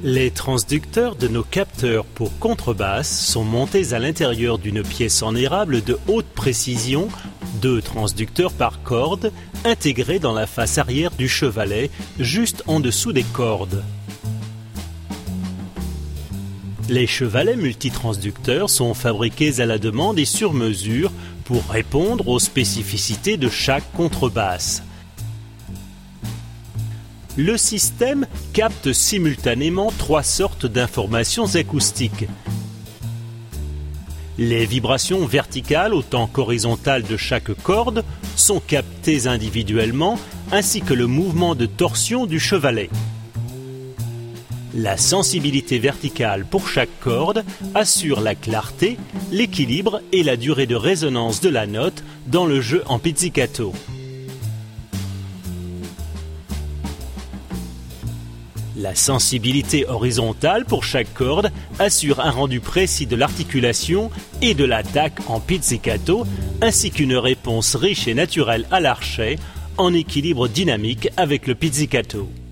Les transducteurs de nos capteurs pour contrebasse sont montés à l'intérieur d'une pièce en érable de haute précision, 2 transducteurs par corde, intégrés dans la face arrière du chevalet, juste en dessous des cordes. Les chevalets multitransducteurs sont fabriqués à la demande et sur mesure pour répondre aux spécificités de chaque contrebasse. Le système capte simultanément 3 sortes d'informations acoustiques. Les vibrations verticales autant qu'horizontales de chaque corde sont captées individuellement, ainsi que le mouvement de torsion du chevalet. La sensibilité verticale pour chaque corde assure la clarté, l'équilibre et la durée de résonance de la note dans le jeu en pizzicato. La sensibilité horizontale pour chaque corde assure un rendu précis de l'articulation et de l'attaque en pizzicato, ainsi qu'une réponse riche et naturelle à l'archet, en équilibre dynamique avec le pizzicato.